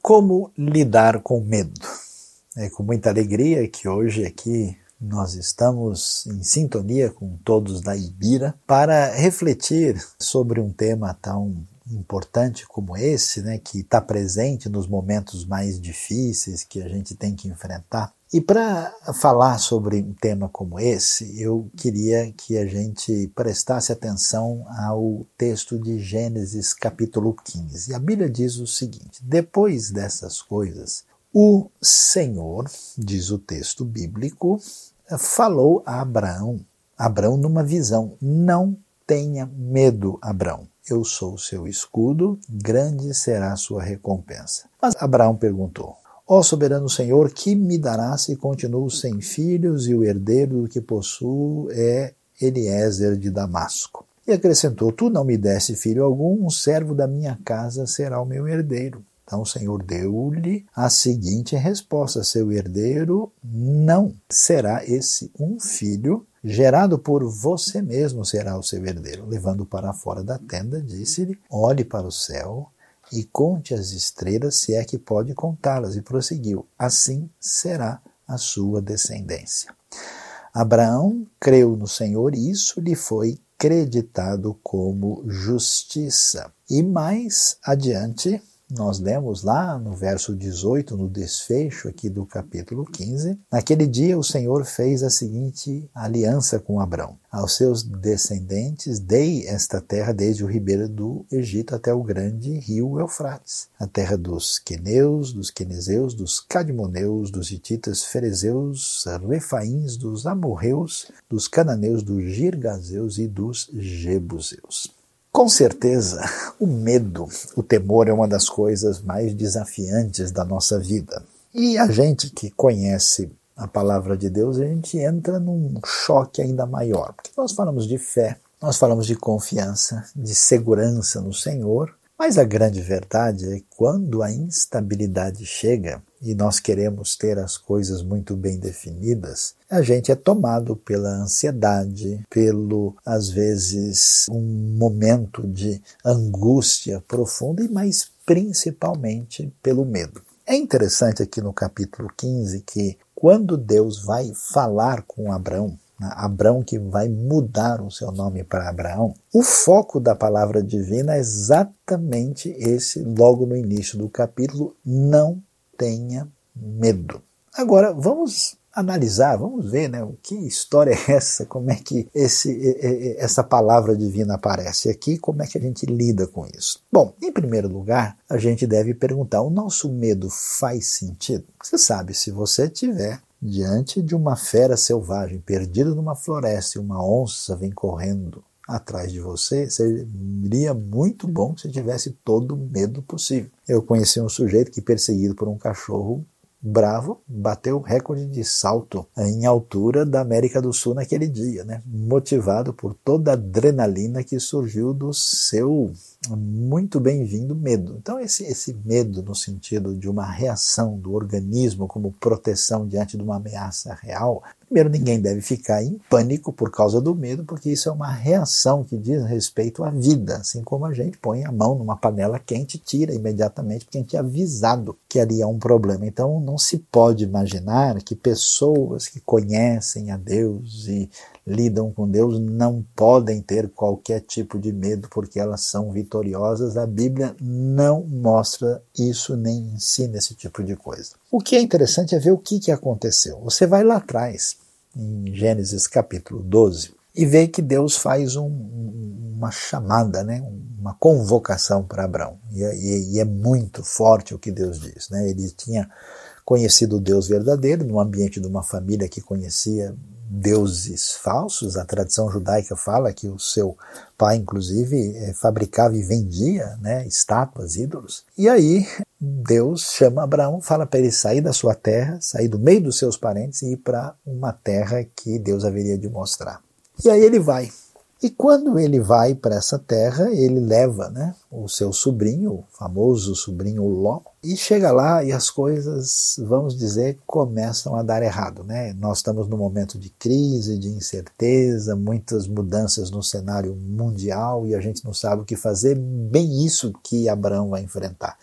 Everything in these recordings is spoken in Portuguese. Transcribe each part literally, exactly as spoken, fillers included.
Como lidar com medo? É com muita alegria que hoje aqui nós estamos em sintonia com todos da Ibira para refletir sobre um tema tão importante como esse, né, que está presente nos momentos mais difíceis que a gente tem que enfrentar. E para falar sobre um tema como esse, eu queria que a gente prestasse atenção ao texto de Gênesis capítulo quinze. A Bíblia diz o seguinte: depois dessas coisas, o Senhor, diz o texto bíblico, falou a Abraão, Abraão numa visão: não tenha medo, Abraão, eu sou o seu escudo, grande será a sua recompensa. Mas Abraão perguntou: ó soberano Senhor, que me dará se continuo sem filhos e o herdeiro do que possuo é Eliezer de Damasco? E acrescentou: tu não me deste filho algum, um servo da minha casa será o meu herdeiro. Então o Senhor deu-lhe a seguinte resposta: seu herdeiro não será esse um filho, gerado por você mesmo será o seu herdeiro. Levando para fora da tenda, disse-lhe: olhe para o céu e conte as estrelas, se é que pode contá-las. E prosseguiu: assim será a sua descendência. Abraão creu no Senhor e isso lhe foi creditado como justiça. E mais adiante, nós lemos lá no verso dezoito, no desfecho aqui do capítulo quinze, naquele dia o Senhor fez a seguinte aliança com Abrão: aos seus descendentes dei esta terra desde o ribeiro do Egito até o grande rio Eufrates, a terra dos queneus, dos quenezeus, dos cadmoneus, dos hititas, ferezeus, refaíns, dos amorreus, dos cananeus, dos girgazeus e dos jebuseus. Com certeza, o medo, o temor é uma das coisas mais desafiantes da nossa vida. E a gente que conhece a palavra de Deus, a gente entra num choque ainda maior. Porque nós falamos de fé, nós falamos de confiança, de segurança no Senhor, mas a grande verdade é que quando a instabilidade chega e nós queremos ter as coisas muito bem definidas, a gente é tomado pela ansiedade, pelo, às vezes, um momento de angústia profunda e mais principalmente pelo medo. É interessante aqui no capítulo quinze que quando Deus vai falar com Abraão, Abrão que vai mudar o seu nome para Abraão, o foco da palavra divina é exatamente esse, logo no início do capítulo: não tenha medo. Agora, vamos analisar, vamos ver, né, que história é essa, como é que esse, essa palavra divina aparece aqui, como é que a gente lida com isso. Bom, em primeiro lugar, a gente deve perguntar: o nosso medo faz sentido? Você sabe, se você tiver diante de uma fera selvagem, perdida numa floresta, e uma onça vem correndo atrás de você, seria muito bom se tivesse todo o medo possível. Eu conheci um sujeito que, perseguido por um cachorro bravo, bateu o recorde de salto em altura da América do Sul naquele dia, né? Motivado por toda a adrenalina que surgiu do seu muito bem-vindo medo. Então esse, esse medo no sentido de uma reação do organismo como proteção diante de uma ameaça real, primeiro, ninguém deve ficar em pânico por causa do medo, porque isso é uma reação que diz respeito à vida, assim como a gente põe a mão numa panela quente e tira imediatamente porque a gente é avisado que ali há um problema. Então não se pode imaginar que pessoas que conhecem a Deus e lidam com Deus não podem ter qualquer tipo de medo porque elas são vitoriosas. A Bíblia não mostra isso nem ensina esse tipo de coisa. O que é interessante é ver o que, que aconteceu. Você vai lá atrás, em Gênesis capítulo doze, e vê que Deus faz um, uma chamada, né, uma convocação para Abrão. E, e, e é muito forte o que Deus diz, né? Ele tinha conhecido o Deus verdadeiro no ambiente de uma família que conhecia deuses falsos. A tradição judaica fala que o seu pai, inclusive, é, fabricava e vendia, né, estátuas, ídolos. E aí Deus chama Abraão, fala para ele sair da sua terra, sair do meio dos seus parentes e ir para uma terra que Deus haveria de mostrar. E aí ele vai. E quando ele vai para essa terra, ele leva, né, o seu sobrinho, o famoso sobrinho Ló, e chega lá e as coisas, vamos dizer, começam a dar errado, né? Nós estamos num momento de crise, de incerteza, muitas mudanças no cenário mundial e a gente não sabe o que fazer, bem isso que Abraão vai enfrentar.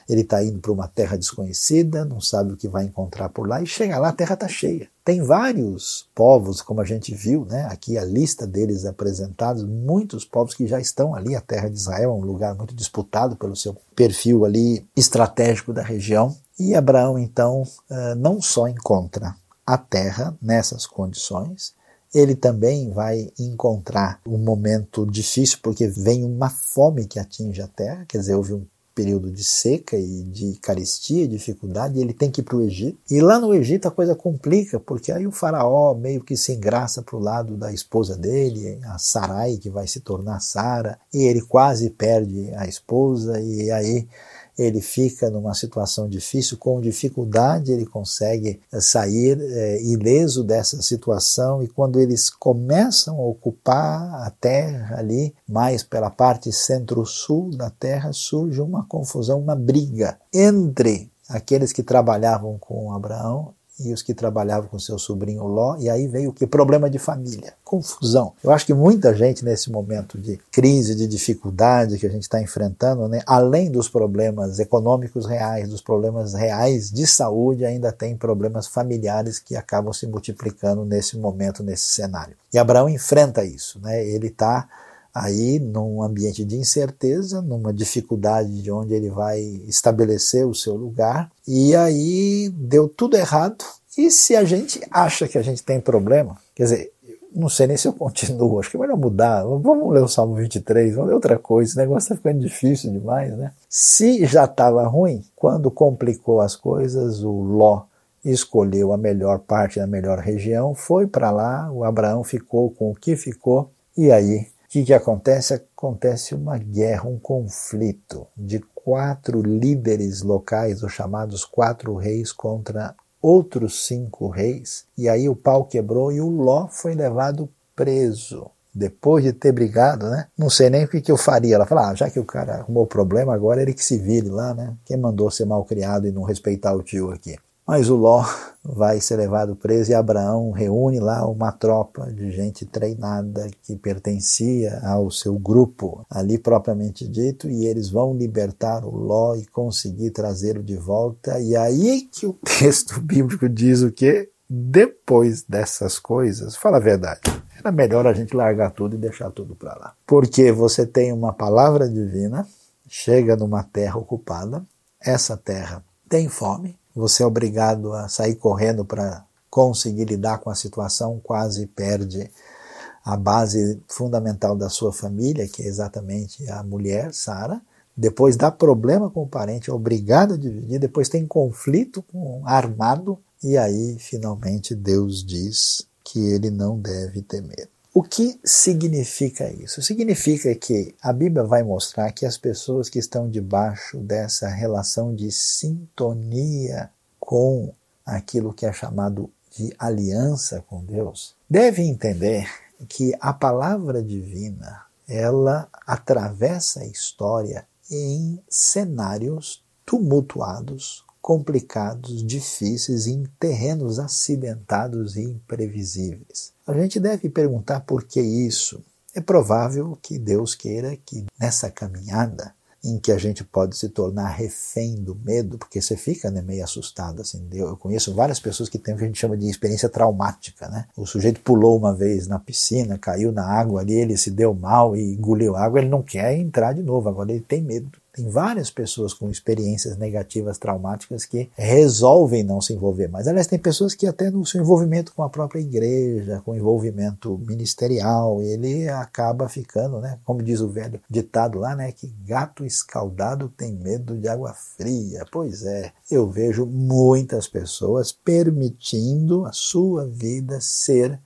ele está indo para uma terra desconhecida, não sabe o que vai encontrar por lá, e chega lá, a terra está cheia. Tem vários povos, como a gente viu, né, aqui a lista deles apresentados, muitos povos que já estão ali. A terra de Israel é um lugar muito disputado pelo seu perfil ali estratégico da região. E Abraão, então, não só encontra a terra nessas condições, ele também vai encontrar um momento difícil, porque vem uma fome que atinge a terra, quer dizer, houve um período de seca e de carestia, dificuldade, e ele tem que ir para o Egito. E lá no Egito a coisa complica, porque aí o faraó meio que se engraça para o lado da esposa dele, a Sarai, que vai se tornar Sara, e ele quase perde a esposa, e aí ele fica numa situação difícil, com dificuldade ele consegue sair é, ileso dessa situação, e quando eles começam a ocupar a terra ali, mais pela parte centro-sul da terra, surge uma confusão, uma briga entre aqueles que trabalhavam com Abraão e os que trabalhavam com seu sobrinho Ló, e aí veio o que? Problema de família, confusão. Eu acho que muita gente nesse momento de crise, de dificuldade que a gente está enfrentando, né, além dos problemas econômicos reais, dos problemas reais de saúde, ainda tem problemas familiares que acabam se multiplicando nesse momento, nesse cenário. E Abraão enfrenta isso, né? Ele está aí num ambiente de incerteza, numa dificuldade de onde ele vai estabelecer o seu lugar, e aí deu tudo errado. E se a gente acha que a gente tem problema, quer dizer, não sei nem se eu continuo, acho que é melhor mudar, vamos ler o Salmo vinte e três, vamos ler outra coisa, esse negócio está ficando difícil demais, né? Se já estava ruim, quando complicou as coisas, o Ló escolheu a melhor parte da melhor região, foi para lá, o Abraão ficou com o que ficou, e aí o que, que acontece? Acontece uma guerra, um conflito de quatro líderes locais, os chamados quatro reis, contra outros cinco reis. E aí o pau quebrou e o Ló foi levado preso. Depois de ter brigado, né? Não sei nem o que, que eu faria. Ela fala, ah, já que o cara arrumou problema, agora ele que se vire lá, né? Quem mandou ser mal criado e não respeitar o tio aqui? Mas o Ló vai ser levado preso e Abraão reúne lá uma tropa de gente treinada que pertencia ao seu grupo ali propriamente dito, e eles vão libertar o Ló e conseguir trazê-lo de volta. E aí que o texto bíblico diz o quê? Depois dessas coisas, fala a verdade, era melhor a gente largar tudo e deixar tudo para lá. Porque você tem uma palavra divina, chega numa terra ocupada, essa terra tem fome, você é obrigado a sair correndo para conseguir lidar com a situação, quase perde a base fundamental da sua família, que é exatamente a mulher, Sara. Depois dá problema com o parente, é obrigado a dividir, depois tem conflito com armado, e aí finalmente Deus diz que ele não deve temer. O que significa isso? Significa que a Bíblia vai mostrar que as pessoas que estão debaixo dessa relação de sintonia com aquilo que é chamado de aliança com Deus, devem entender que a palavra divina, ela atravessa a história em cenários tumultuados, complicados, difíceis, em terrenos acidentados e imprevisíveis. A gente deve perguntar por que isso. É provável que Deus queira que nessa caminhada, em que a gente pode se tornar refém do medo, porque você fica, né, meio assustado. Assim, eu conheço várias pessoas que têm o que a gente chama de experiência traumática, né? O sujeito pulou uma vez na piscina, caiu na água ali, ele se deu mal e engoliu água, ele não quer entrar de novo, agora ele tem medo. Tem várias pessoas com experiências negativas, traumáticas, que resolvem não se envolver. Mas, aliás, tem pessoas que até no seu envolvimento com a própria igreja, com o envolvimento ministerial, ele acaba ficando, né, como diz o velho ditado lá, né, que gato escaldado tem medo de água fria. Pois é, eu vejo muitas pessoas permitindo a sua vida ser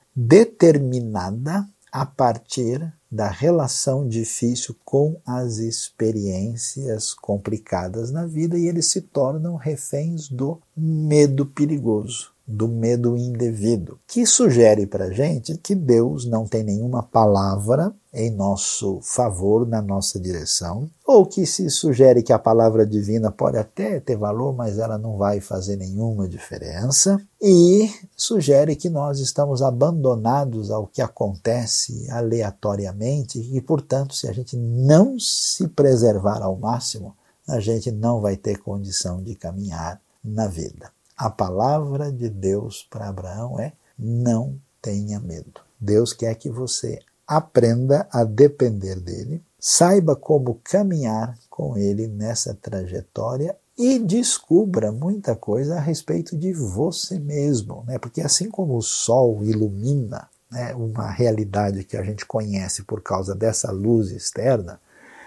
determinada a partir da relação difícil com as experiências complicadas na vida, e eles se tornam reféns do medo perigoso, do medo indevido, que sugere para a gente que Deus não tem nenhuma palavra em nosso favor, na nossa direção, ou que se sugere que a palavra divina pode até ter valor, mas ela não vai fazer nenhuma diferença, e sugere que nós estamos abandonados ao que acontece aleatoriamente e, portanto, se a gente não se preservar ao máximo, a gente não vai ter condição de caminhar na vida. A palavra de Deus para Abraão é: não tenha medo. Deus quer que você aprenda a depender dele, saiba como caminhar com ele nessa trajetória e descubra muita coisa a respeito de você mesmo, né? Porque assim como o sol ilumina, né, uma realidade que a gente conhece por causa dessa luz externa,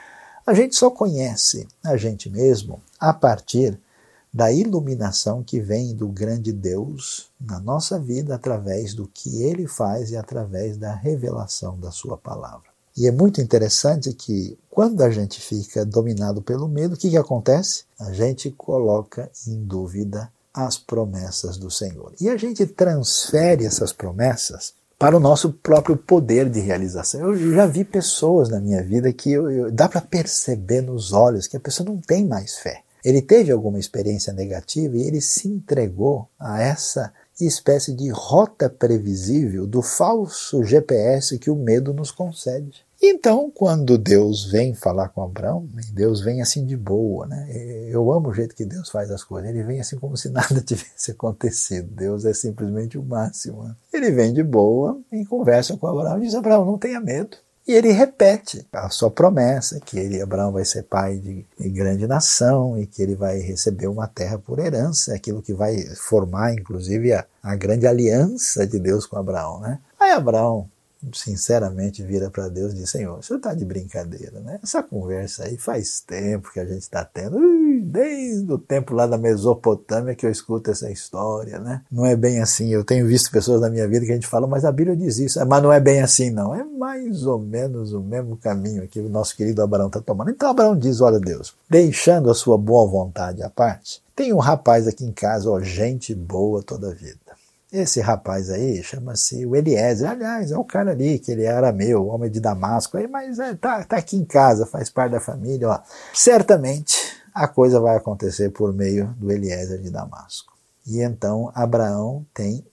a gente só conhece a gente mesmo a partir da iluminação que vem do grande Deus na nossa vida através do que Ele faz e através da revelação da sua palavra. E é muito interessante que quando a gente fica dominado pelo medo, o que, que acontece? A gente coloca em dúvida as promessas do Senhor. E a gente transfere essas promessas para o nosso próprio poder de realização. Eu já vi pessoas na minha vida que eu, eu, dá para perceber nos olhos que a pessoa não tem mais fé. Ele teve alguma experiência negativa e ele se entregou a essa espécie de rota previsível do falso G P S que o medo nos concede. Então, quando Deus vem falar com Abraão, Deus vem assim de boa, né? Eu amo o jeito que Deus faz as coisas. Ele vem assim como se nada tivesse acontecido. Deus é simplesmente o máximo, né? Ele vem de boa e conversa com Abraão e diz: Abraão, não tenha medo. E ele repete a sua promessa, que ele, Abraão, vai ser pai de, de grande nação e que ele vai receber uma terra por herança, aquilo que vai formar, inclusive, a, a grande aliança de Deus com Abraão, né? Aí Abraão, sinceramente, vira para Deus e diz: Senhor, o senhor está de brincadeira, né? Essa conversa aí faz tempo que a gente está tendo, ui, desde o tempo lá da Mesopotâmia que eu escuto essa história, né? Não é bem assim. Eu tenho visto pessoas na minha vida que a gente fala: mas a Bíblia diz isso. Mas não é bem assim, não. É mais ou menos o mesmo caminho que o nosso querido Abraão está tomando. Então Abraão diz: olha, Deus, deixando a sua boa vontade à parte, tem um rapaz aqui em casa, ó, gente boa toda a vida. Esse rapaz aí chama-se o Eliezer. Aliás, é o cara ali, que ele é arameu, homem de Damasco, aí, mas é, tá, tá aqui em casa, faz parte da família. Ó. Certamente a coisa vai acontecer por meio do Eliezer de Damasco. E então Abraão tem,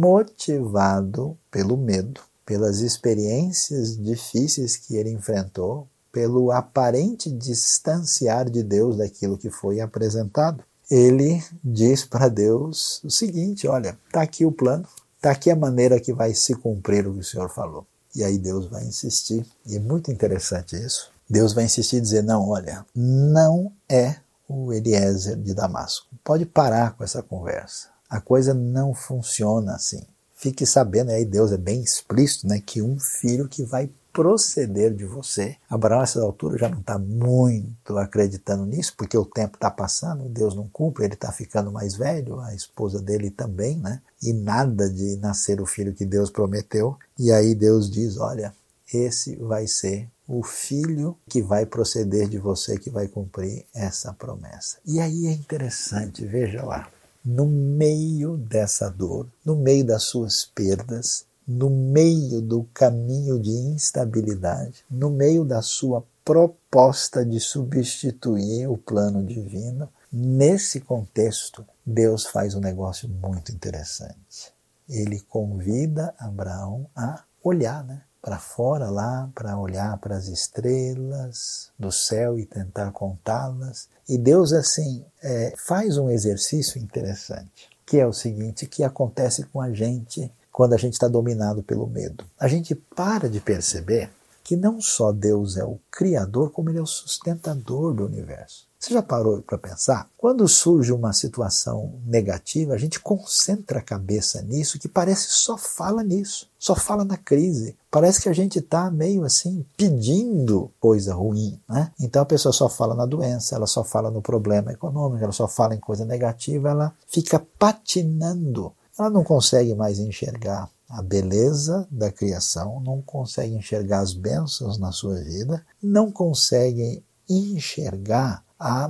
motivado pelo medo, pelas experiências difíceis que ele enfrentou, pelo aparente distanciar de Deus daquilo que foi apresentado, ele diz para Deus o seguinte: olha, está aqui o plano, está aqui a maneira que vai se cumprir o que o Senhor falou. E aí Deus vai insistir, e é muito interessante isso. Deus vai insistir e dizer: não, olha, não é o Eliezer de Damasco. Pode parar com essa conversa. A coisa não funciona assim. Fique sabendo, aí Deus é bem explícito, né, que um filho que vai proceder de você. Abraão, a essa altura, já não está muito acreditando nisso, porque o tempo está passando, Deus não cumpre, ele está ficando mais velho, a esposa dele também, né? E nada de nascer o filho que Deus prometeu. E aí Deus diz: olha, esse vai ser o filho que vai proceder de você, que vai cumprir essa promessa. E aí é interessante, veja lá, no meio dessa dor, no meio das suas perdas, no meio do caminho de instabilidade, no meio da sua proposta de substituir o plano divino, nesse contexto, Deus faz um negócio muito interessante. Ele convida Abraão a olhar, né, para fora lá, para olhar para as estrelas do céu e tentar contá-las. E Deus, assim, é, faz um exercício interessante, que é o seguinte, que acontece com a gente quando a gente está dominado pelo medo. A gente para de perceber que não só Deus é o Criador, como Ele é o sustentador do universo. Você já parou para pensar? Quando surge uma situação negativa, a gente concentra a cabeça nisso, que parece só fala nisso, só fala na crise. Parece que a gente está meio assim pedindo coisa ruim, né? Então a pessoa só fala na doença, ela só fala no problema econômico, ela só fala em coisa negativa, ela fica patinando. Ela não consegue mais enxergar a beleza da criação, não consegue enxergar as bênçãos na sua vida, não consegue enxergar a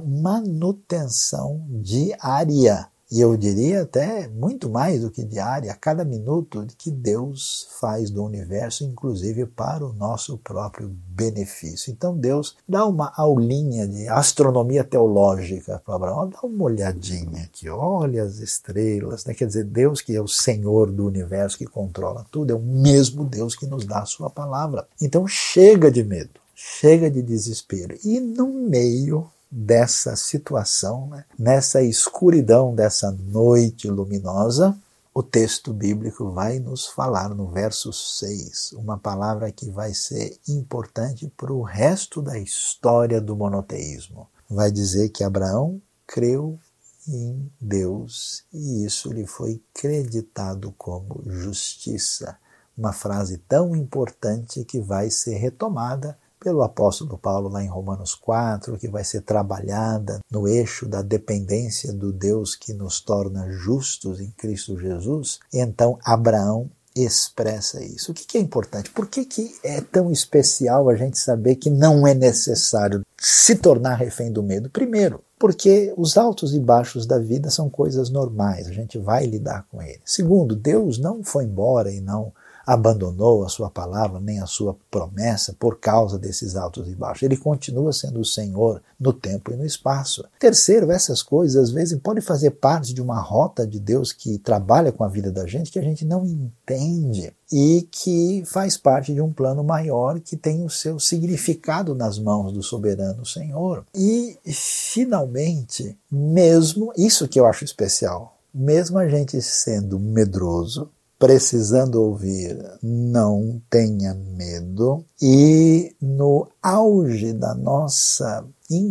manutenção diária. E eu diria até muito mais do que diária, a cada minuto que Deus faz do universo, inclusive para o nosso próprio benefício. Então Deus dá uma aulinha de astronomia teológica para Abraão, dá uma olhadinha aqui, olha as estrelas, né? Quer dizer, Deus que é o Senhor do universo, que controla tudo, é o mesmo Deus que nos dá a sua palavra. Então chega de medo, chega de desespero. E no meio dessa situação, né? Nessa escuridão dessa noite luminosa, o texto bíblico vai nos falar no verso seis, uma palavra que vai ser importante para o resto da história do monoteísmo. Vai dizer que Abraão creu em Deus e isso lhe foi creditado como justiça. Uma frase tão importante que vai ser retomada pelo apóstolo Paulo lá em Romanos quatro, que vai ser trabalhada no eixo da dependência do Deus que nos torna justos em Cristo Jesus. Então Abraão expressa isso. O que é importante? Por que que é tão especial a gente saber que não é necessário se tornar refém do medo? Primeiro, porque os altos e baixos da vida são coisas normais, a gente vai lidar com eles. Segundo, Deus não foi embora e não abandonou a sua palavra, nem a sua promessa por causa desses altos e baixos. Ele continua sendo o Senhor no tempo e no espaço. Terceiro, essas coisas às vezes podem fazer parte de uma rota de Deus que trabalha com a vida da gente, que a gente não entende e que faz parte de um plano maior que tem o seu significado nas mãos do soberano Senhor. E, finalmente, mesmo, isso que eu acho especial, mesmo a gente sendo medroso, precisando ouvir, não tenha medo, e no auge da nossa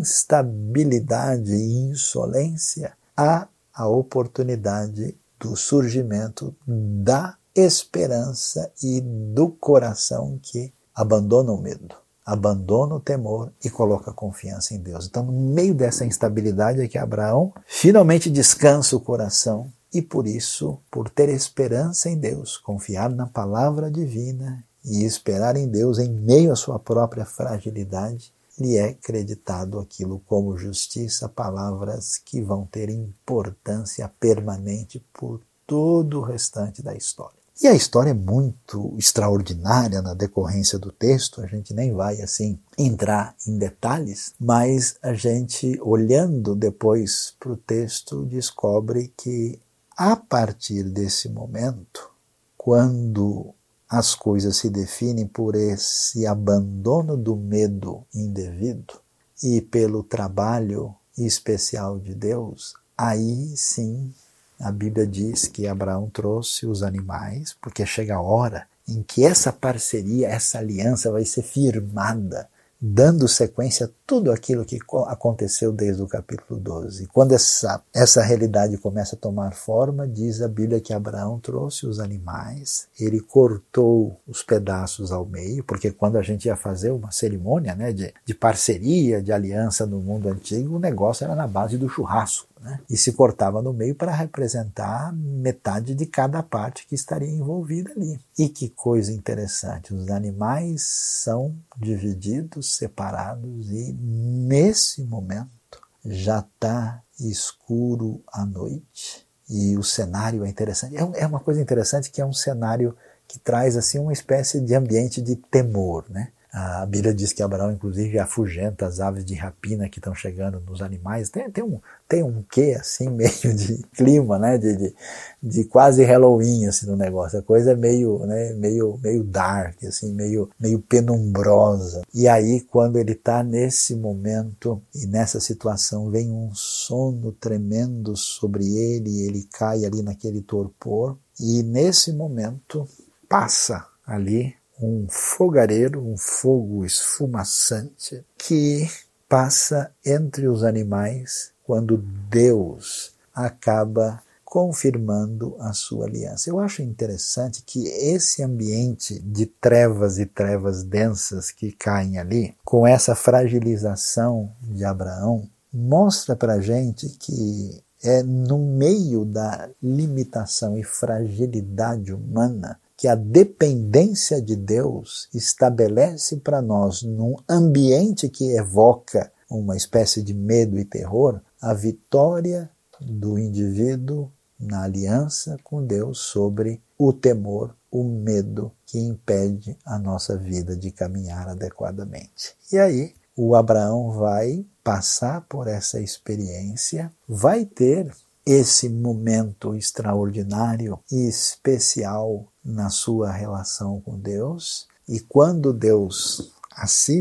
instabilidade e insolência, há a oportunidade do surgimento da esperança e do coração que abandona o medo, abandona o temor e coloca confiança em Deus. Então, no meio dessa instabilidade é que Abraão finalmente descansa o coração. E por isso, por ter esperança em Deus, confiar na palavra divina e esperar em Deus em meio à sua própria fragilidade, lhe é creditado aquilo como justiça, palavras que vão ter importância permanente por todo o restante da história. E a história é muito extraordinária na decorrência do texto, a gente nem vai assim entrar em detalhes, mas a gente, olhando depois para o texto, descobre que a partir desse momento, quando as coisas se definem por esse abandono do medo indevido e pelo trabalho especial de Deus, aí sim a Bíblia diz que Abraão trouxe os animais, porque chega a hora em que essa parceria, essa aliança vai ser firmada, dando sequência a tudo aquilo que aconteceu desde o capítulo doze. E quando essa, essa realidade começa a tomar forma, diz a Bíblia que Abraão trouxe os animais, ele cortou os pedaços ao meio, porque quando a gente ia fazer uma cerimônia, né, de, de parceria, de aliança no mundo antigo, o negócio era na base do churrasco, né, e se cortava no meio para representar metade de cada parte que estaria envolvida ali. E que coisa interessante, os animais são divididos, separados, e nesse momento já está escuro à noite e o cenário é interessante. É uma coisa interessante que é um cenário que traz assim uma espécie de ambiente de temor, né? A Bíblia diz que Abraão, inclusive, afugenta as aves de rapina que estão chegando nos animais. Tem, tem, um, tem um quê, assim, meio de clima, né? De, de, de quase Halloween, assim, no negócio. A coisa é meio, né? meio, meio dark, assim, meio, meio penumbrosa. E aí, quando ele está nesse momento e nessa situação, vem um sono tremendo sobre ele, e ele cai ali naquele torpor. E nesse momento, passa ali um fogareiro, um fogo esfumaçante que passa entre os animais quando Deus acaba confirmando a sua aliança. Eu acho interessante que esse ambiente de trevas e trevas densas que caem ali, com essa fragilização de Abraão, mostra para a gente que é no meio da limitação e fragilidade humana que a dependência de Deus estabelece para nós, num ambiente que evoca uma espécie de medo e terror, a vitória do indivíduo na aliança com Deus sobre o temor, o medo que impede a nossa vida de caminhar adequadamente. E aí, o Abraão vai passar por essa experiência, vai ter esse momento extraordinário e especial na sua relação com Deus, e quando Deus assina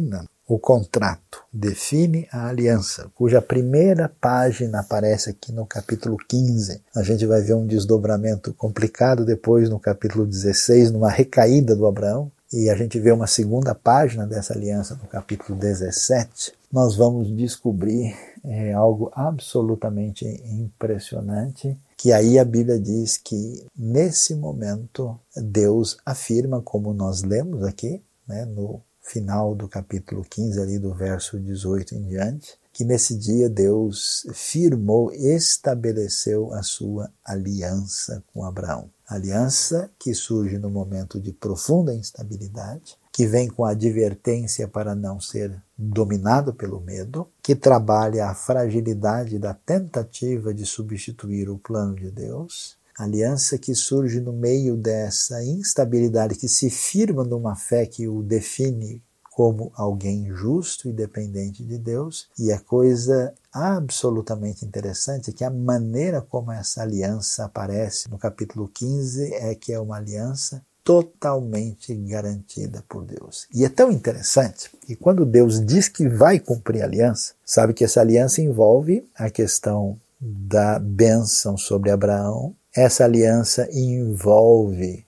o contrato, define a aliança, cuja primeira página aparece aqui no capítulo quinze. A gente vai ver um desdobramento complicado depois no capítulo dezesseis, numa recaída do Abraão, e a gente vê uma segunda página dessa aliança no capítulo dezessete. Nós vamos descobrir é, algo absolutamente impressionante, que aí a Bíblia diz que nesse momento Deus afirma, como nós lemos aqui, né, no final do capítulo quinze, ali do verso dezoito em diante, que nesse dia Deus firmou, estabeleceu a sua aliança com Abraão. Aliança que surge no momento de profunda instabilidade, que vem com a advertência para não ser dominado pelo medo, que trabalha a fragilidade da tentativa de substituir o plano de Deus. Aliança que surge no meio dessa instabilidade, que se firma numa fé que o define como alguém justo e dependente de Deus. E a coisa absolutamente interessante é que a maneira como essa aliança aparece no capítulo quinze é que é uma aliança totalmente garantida por Deus. E é tão interessante que quando Deus diz que vai cumprir a aliança, sabe que essa aliança envolve a questão da bênção sobre Abraão. Essa aliança envolve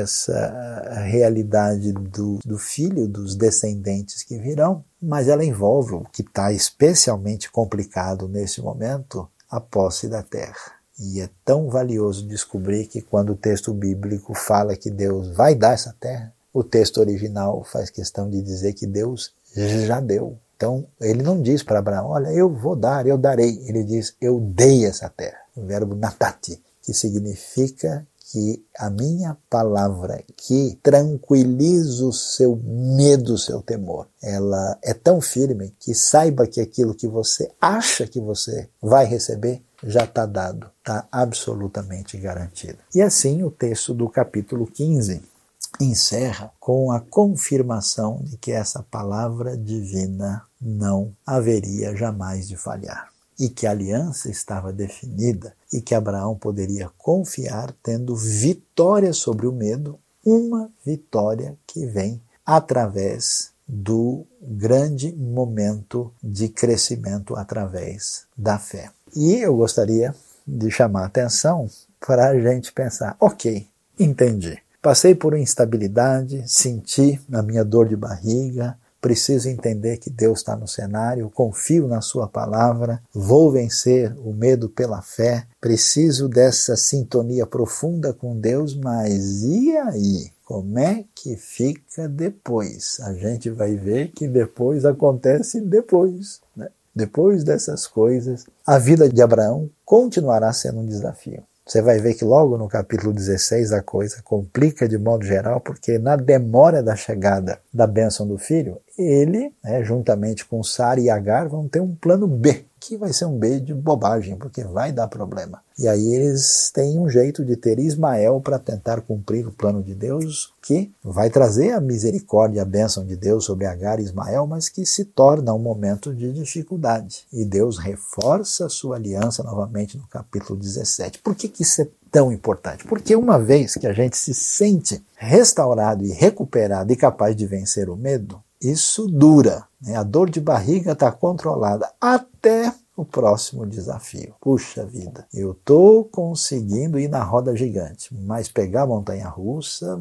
essa realidade do, do filho, dos descendentes que virão, mas ela envolve o que está especialmente complicado nesse momento, a posse da terra. E é tão valioso descobrir que quando o texto bíblico fala que Deus vai dar essa terra, o texto original faz questão de dizer que Deus já deu. Então, ele não diz para Abraão, olha, eu vou dar, eu darei. Ele diz, eu dei essa terra. O verbo natati, que significa que a minha palavra que tranquiliza o seu medo, o seu temor, ela é tão firme que saiba que aquilo que você acha que você vai receber já está dado, está absolutamente garantido. E assim o texto do capítulo quinze encerra com a confirmação de que essa palavra divina não haveria jamais de falhar. E que a aliança estava definida e que Abraão poderia confiar tendo vitória sobre o medo, uma vitória que vem através do grande momento de crescimento através da fé. E eu gostaria de chamar a atenção para a gente pensar, ok, entendi. Passei por instabilidade, senti a minha dor de barriga, preciso entender que Deus está no cenário, confio na sua palavra, vou vencer o medo pela fé, preciso dessa sintonia profunda com Deus, mas e aí? Como é que fica depois? A gente vai ver que depois acontece depois, né? Depois dessas coisas, a vida de Abraão continuará sendo um desafio. Você vai ver que logo no capítulo dezesseis a coisa complica de modo geral, porque na demora da chegada da bênção do filho, ele, né, juntamente com Sara e Agar, vão ter um plano B, que vai ser um B de bobagem, porque vai dar problema. E aí eles têm um jeito de ter Ismael para tentar cumprir o plano de Deus, que vai trazer a misericórdia e a bênção de Deus sobre Agar e Ismael, mas que se torna um momento de dificuldade. E Deus reforça a sua aliança novamente no capítulo dezessete. Por que que isso é tão importante? Porque uma vez que a gente se sente restaurado e recuperado e capaz de vencer o medo, isso dura, né? A dor de barriga está controlada até o próximo desafio. Puxa vida, eu estou conseguindo ir na roda gigante, mas pegar a montanha-russa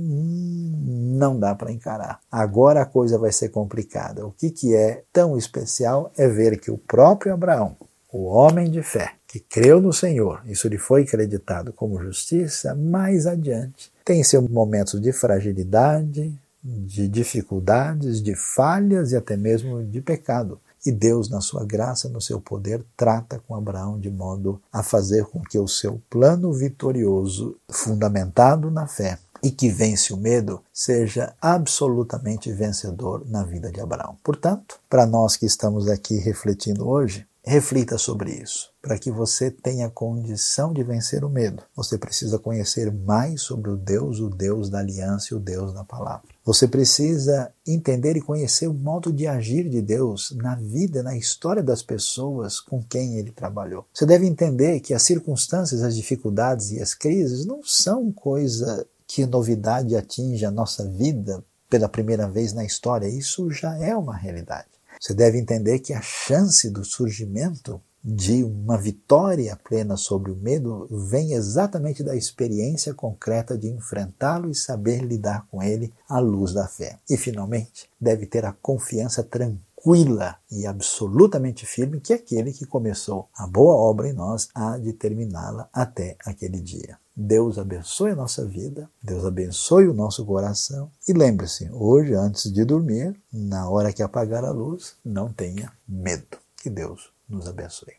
hum, não dá para encarar. Agora a coisa vai ser complicada. O que, que é tão especial é ver que o próprio Abraão, o homem de fé, que creu no Senhor, isso lhe foi acreditado como justiça, mais adiante tem seus momentos de fragilidade, de dificuldades, de falhas e até mesmo de pecado. E Deus, na sua graça, no seu poder, trata com Abraão de modo a fazer com que o seu plano vitorioso, fundamentado na fé e que vence o medo, seja absolutamente vencedor na vida de Abraão. Portanto, para nós que estamos aqui refletindo hoje, reflita sobre isso. Para que você tenha condição de vencer o medo, você precisa conhecer mais sobre o Deus, o Deus da aliança e o Deus da palavra. Você precisa entender e conhecer o modo de agir de Deus na vida, na história das pessoas com quem Ele trabalhou. Você deve entender que as circunstâncias, as dificuldades e as crises não são coisa que novidade atinge a nossa vida pela primeira vez na história. Isso já é uma realidade. Você deve entender que a chance do surgimento de uma vitória plena sobre o medo vem exatamente da experiência concreta de enfrentá-lo e saber lidar com ele à luz da fé. E, finalmente, deve ter a confiança tranquila e absolutamente firme que aquele que começou a boa obra em nós há de terminá-la até aquele dia. Deus abençoe a nossa vida, Deus abençoe o nosso coração e lembre-se, hoje antes de dormir, na hora que apagar a luz, não tenha medo. Que Deus nos abençoe.